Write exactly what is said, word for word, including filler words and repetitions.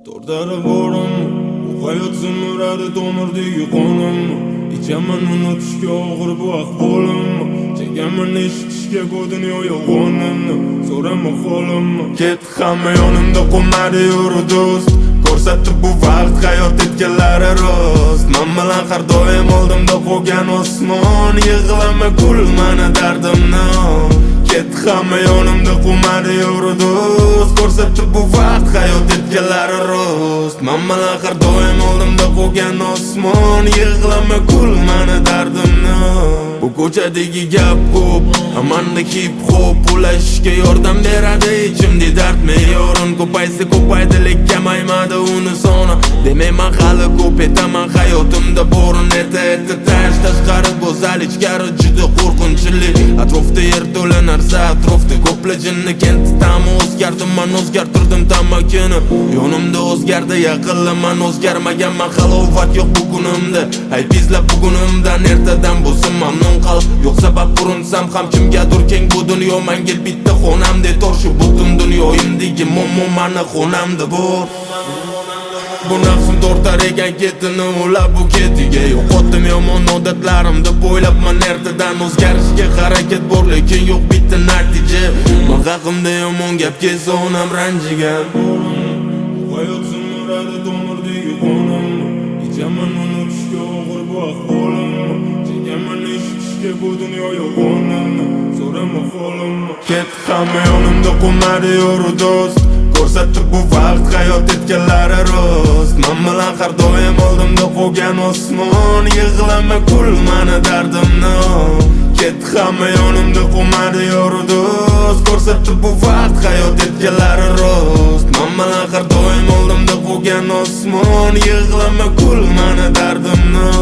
Tortara borim, bu hayot zimradi tomirdagi qonim. Ichaman unutishga og'ir bu ahvolim. Chekaman eshitishga bu dunyo yolg'onini. So'rama holim. Ket hamma yonimda qo'madi yurdi do'st. Ko'rsatdi bu vaqt hayot etganlari rost. Men bilan har doim oldimda qolgan osmon. Yig'lama kul meni dardimni. Ket hamma yonimda qo'madi yurdi do'st. Ko'rsatdi bu vaqt hayot etganlari rost. Men bilan har doim oldimda qolgan osmon. Yig'lama kul meni dardimni. Bu ko'chadagi gap ko'p, amanda hip hop ulashishga yordam beradi. Ichimda dard me'yorin ko'paysa ko'paydi, lekin kamaymadi uni soni. Demayman hali ko'p etaman hayotimda borin erta erta tash tashqari go'zal, ichkari juda qo'rqinchli. Atrofda yer to'la narsa, atrofda ko'pla jinni. Kenti ta'mi o'zgardim, men o'zgartirdim tamakini. Yonimda o'zgardi yaqinlar, men o'zgarmagan, men halovat yo'q bugunimda. Ay bizlab bugunimdan ertadan bo'lsin mamnun. Yo'q sabab urinsam ham kimgadir keng bu dunyo. Menga bitta xonamda tor shu butun dunyoyimdagi muammo meni xonamda bor. Bu nafsim tortar ekan ketini ulab bu ketiga. Yo'qotdim yomon odatlarimni bo'ylabman ertadan. O'zgarishga harakat bor lekin yo'q bitta natija. Men haqimda yomon gap kelsa onam ranjigan. Hayot zimradi tomirdagi qonim. Ichaman unutishga og'ir bu ahvolim. Chekaman eshitishga bu dunyo yolg'onini. So'rama holim. Ket hamma yonimda qo'madi yurdi do'st. Ko'rsatdi bu vaqt hayot etganlari rost. Men bilan har doim oldimda qolgan osmon. Yig'lama kul meni dardimni. Ket hamma yonimda qo'madi yurdi do'st. Ko'rsatdi bu vaqt hayot etganlari rost. Men bilan har doim oldimda qolgan osmon. Yig'lama kul meni dardimni.